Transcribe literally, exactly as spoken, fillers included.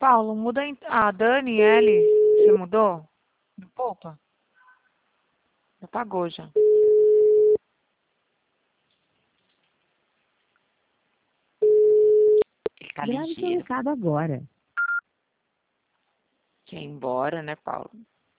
Paulo, muda a, in- a Daniele. Você mudou? Do Poupa? Apagou já. Ele tá Grave seu ligeiro. recado agora. Quer ir embora, né, Paulo?